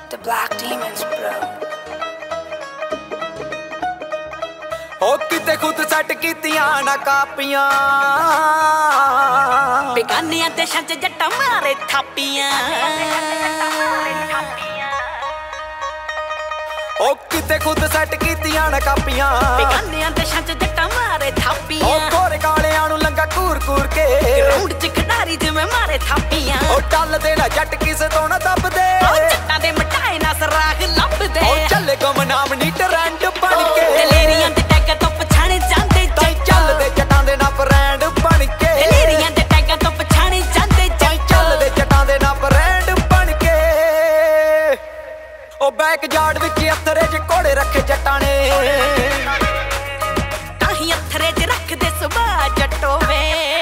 The Black Demons, bro. हो किते खुद सैट कीतियां ना कापियां बेगानियां देशां च जट्टा मारे थापियां ओ किते खुद सैट कीतियां ना कापियां बेगानियां देशां च जट्टा मारे थापियां ओ गोरे कालियां नूं लंगा कूर कूर के ग्राउंड च खिडारी जिवें मारे थापियां ओ टल दे ना जट किसे तो ना दब दे ओ जट्टां दे मटाए ना सराग लभ दे ओ चले गुमनाम नी ट्रेंड बन के दलेरियां दे टैगां तो पछाणे जांदे चल दे जटां दे ना ब्रांड बन के दलेरियां दे टैगां तो पछाणे जांदे चल दे जटां दे ना ब्रांड बन के ओ बैक यार्ड विच अथरे च घोड़े रखे जटां ने ताही अथरे च रख दे सुभा जट्टो वे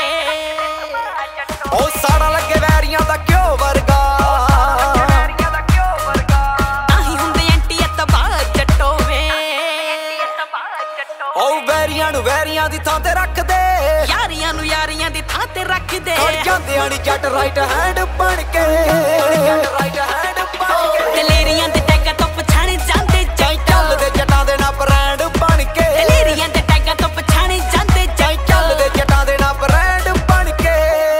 ओ साड़ा लगे वैरियां दा क्यों वर्गा ताही हुंदे एंटी अतबा जट्टो वे ओ वैरियां नूं वैरियां दी थां ते रख दे यारियां नूं यारियां दी थां ते रख दे खड़ जांदे आनी जट राइट हैंड बन के राइट हैंड बन के दलेरियां दे टैगां तो पछाणे जांदे चल दे जटां दे ना ब्रांड बन के दलेरियां दे टैगां तो पछाणे जांदे चल दे जटां दे ना ब्रांड बन के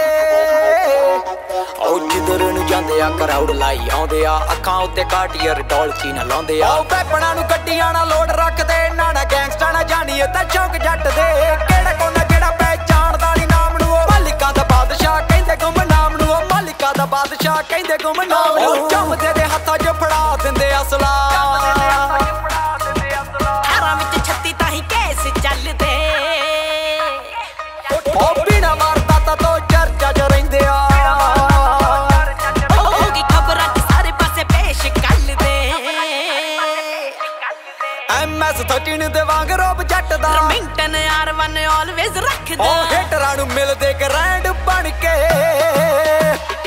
ओ जिधर नूं जांदे आ क्राउड लाई आउंदे आ अखां उत्ते काटियर डॉल्ची ना लाउंदे आ ओ वैपणां नूं गड्डियां ना लोड रखदे ना गैंगस्टर ना जानिए तां चौक जट दे किहड़ा कोना किहड़ा पहचानदा नी नाम नूं ओ मालिकां दा बादशाह कहंदे गुमनाम नूं ओ मालिकां दा बादशाह कहंदे गुमनाम नूं ओ जमदे दे हत्थां 'च फड़ा दिंदे असला धारां विच 36 ताही केस चलदे ओ बिना मारदा तां तो चर्चा 'च रहिंदे आ होगी खबरां च सारे पासे पेश कलदे MS 13 दे वांग रोब जट दा मिंटन R1 ऑलवेज रखदा ओ हेटरां नूं मिलदे ग्रैंड बन के